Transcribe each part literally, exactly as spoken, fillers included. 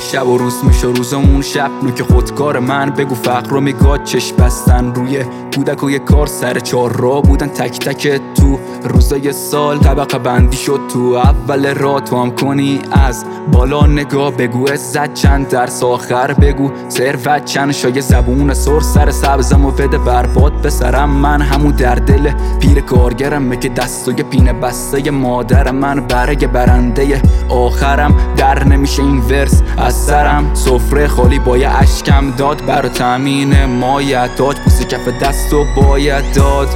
شب و روز میشه روزمون شب نوک خودکار من بگو فقر رو میگاد چشم بستن روی کودک و یه کار سر چهار را بودن تک تک تو روزای سال طبقه بندی شد تو اول را تو هم کنی از بالا نگاه بگو عزت چند درس آخر بگو ثروت چند شای زبون سر سر سبزم و بده برباد به سرم من همون در دل پیر کارگرم که دستوی پینه بسته مادر من برگ برنده آخرم در نمیشه این ورس از سرم سفره خالی با یه اشکم داد برا تامین مایتاج پوسی کف دستو باید داد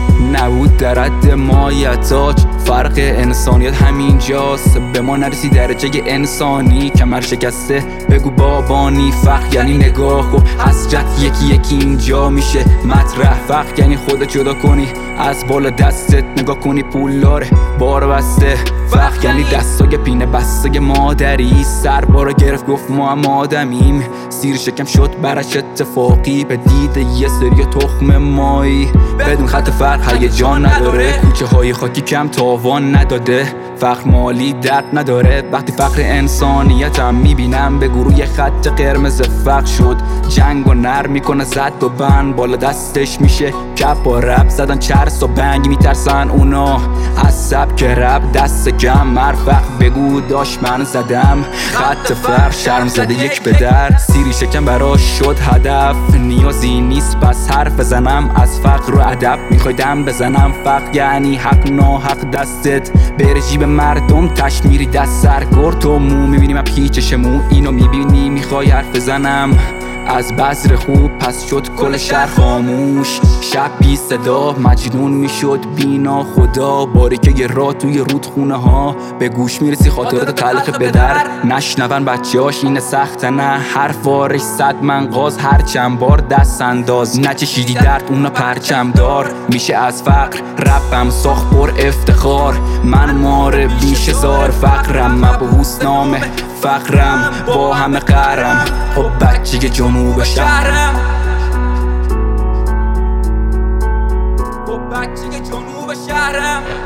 نبود در حد مایتاج فرق انسانیت همینجاست به ما نرسی درجه انسانی کمر شکسته بگو بابانی فقر یعنی نگاه و حسرت یکی یکی اینجا میشه مطرح فقر یعنی خودت جدا کنی از بالا دستت نگاه کنی پولاره بار بسته فقر یعنی دستای پینه بسته مادری سر بارا گرفت گفت ما هم آدمیم سیر شکم شد برش اتفاقی به دید یه سری تخم مایی بدون خط فرق هیجان نداره کوچه های خاکی کم تاوان نداده فقر مالی درد نداره وقتی فقر انسانیتم میبینم به گروه خط قرمز فقر شد جنگ و نر میکنه زد و بند بالا دستش میشه کپ و رب زدن چرس و بنگ میترسن اونا از سبک رب دست کم مرفق بگو داشت من زدم خط فقر شرم زده یک به در سیری شکم براش شد هدف نیازی نیست پس حرف بزنم از فقر و ادب میخوای دم بزنم فقر یعنی حق ناحق دستت بره جیب مردم تش میری دست سرگور تو مو میبینی من پیچش مو اینو میبینی میخوای حرف بزنم از بذر خوب پس شد کل شهر خاموش شب بی صدا مجنون میشد بینا خدا باریکه یه راه توی رودخونه ها به گوش میرسی خاطرات تلخ به در نشنون بچه هاش اینه سخته نه هر وارش صد من غاز هر چند بار دست انداز نچشیدی درد اونا پرچم دار میشه از فقر ربم ساخت پر افتخار من مار بیش هزار فقرم مبهوس نامه فقرم با همه قهرم خب بچه جنوب شهرم خب بچه جنوب شهرم